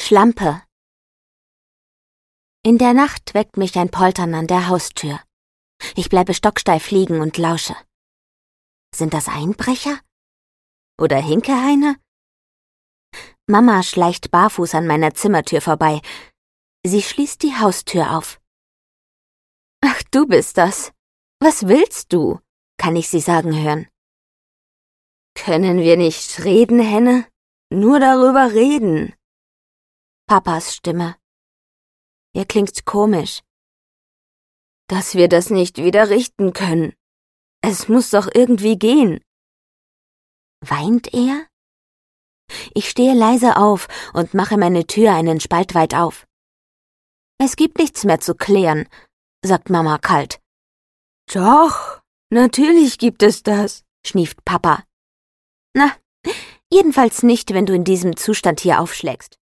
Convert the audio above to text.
Schlampe. In der Nacht weckt mich ein Poltern an der Haustür. Ich bleibe stocksteif liegen und lausche. Sind das Einbrecher? Oder Hinkeheine? Mama schleicht barfuß an meiner Zimmertür vorbei. Sie schließt die Haustür auf. »Ach, du bist das. Was willst du?« kann ich sie sagen hören. »Können wir nicht reden, Henne? Nur darüber reden.« Papas Stimme. Er klingt komisch. »Dass wir das nicht wieder richten können. Es muss doch irgendwie gehen.« Weint er? Ich stehe leise auf und mache meine Tür einen Spalt weit auf. »Es gibt nichts mehr zu klären«, sagt Mama kalt. »Doch, natürlich gibt es das«, schnieft Papa. »Na, jedenfalls nicht, wenn du in diesem Zustand hier aufschlägst.«